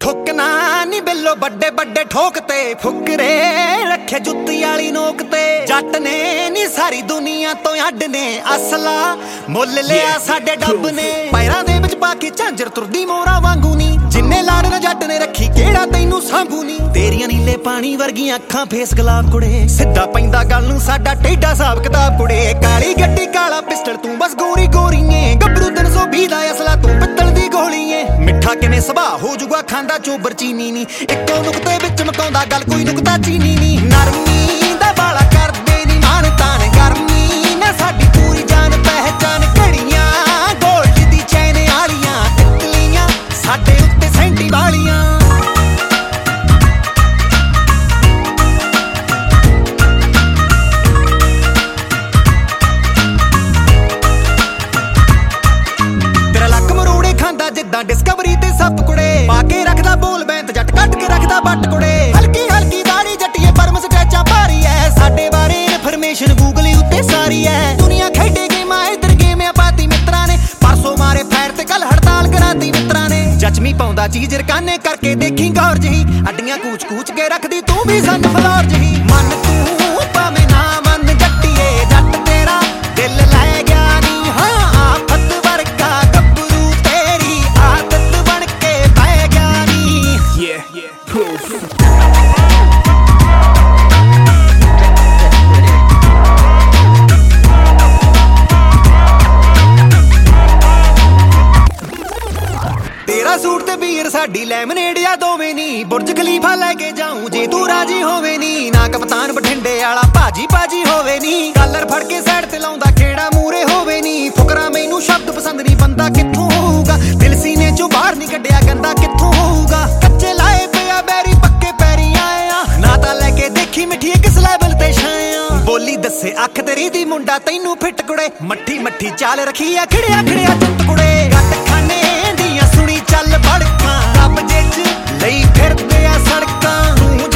ठुकना नी बिल्लो बड़े बड़े ठोकते फुकरे रखे जुत्ती वाली नोक ते जट ने नी सारी दुनिया तो अड ने असला मुल लिया साडे डब ने पैरां दे विच पा के झांजर तुरदी मोरा वांगू नी जिन्ने लाड़ न जट ने रखी केड़ा तैनू सांभू नी तेरियां नीले पानी वर्गियां अखां फेस गुलाब कुड़े सिद्धा पैंदा गल नू साडा टेढ़ा हिसाब किताब कुड़े काली गड्डी काला पिस्टल तू बस गोरी गोरीए गबरू 320 दा असला तू पित्तल दी गोलीए मिठा किवें सुभा हो जूगा खांदा चोबर चीनी नी इक्को नुकते विच मकाउंदा गल कोई नुकता चीनी नी नरमी दा बाला करदे नी मान तान गर्मी ना साडी पूरी जान पहचान घड़ियां गोल्ड दी चैन आलियां तितलियां साडे उत्ते सेंटी वालियां जिद्दां डिस्कवरी ते सप कुड़े पाके रखदा बोल बैंत जट कट के रखदा बट कुड़े हल्की हल्की दाढ़ी जट्टिए परम स्क्रैचां भारी है साडे बारे इन्फॉर्मेशन गूगल उत्ते सारी है दुनिया खेडे गेमां इधर गेम पाती मित्रां ने परसों मारे फैर ते कल हड़ताल कराती मित्रां ने जचमी पाउंदा चीज रकाने करके देखी गौर जही अड्डियां कूच कूच के रखदी तू भी सन फलोर जही मन तू भावें ना मन जट्टिए जट तेरा दिल लै गया नी हां आफत वर्गा तेरा सूट ते बीर साडी लैमनेड या दोवें नी बुर्ज खलीफा लैके जाऊं जे तू राजी होवे नी ना कप्तान बठिंडे वाला भाजी भाजी होवे नी कलर फड़ के साइड ते लाउंदा खेड़ा मूरे होवे नी फुकरा मैनू शब्द पसंद नी बंदा कित्थों होऊगा दिल सीने चों बाहर नी कड्डिया गंदा कित्थों होऊगा कच्चे लाए पिया बैरी पक्के पैरी आया ना तां लैके देखी मिठिए किस लेवल ते छाया बोली दस्से अख तेरी दी मुंडा तैनू फिट कुड़े मट्ठी मट्ठी चाल रखी आ खिड़िया खिड़िया जुੱਤ कुड़े गट खाने दियां सुनी चल बड़कां कब्जे च लई फिरदे आ सड़कां